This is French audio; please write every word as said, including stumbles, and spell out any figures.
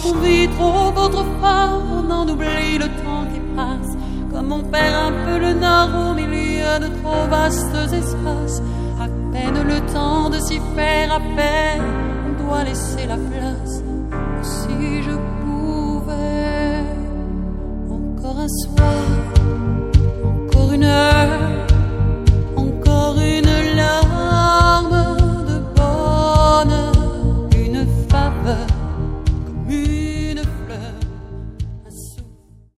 On vit trop autrefois, on oublie le temps qui passe, comme on perd un peu le nord au milieu de trop vastes espaces. À peine le temps de s'y faire, à peine on doit laisser la place. Si je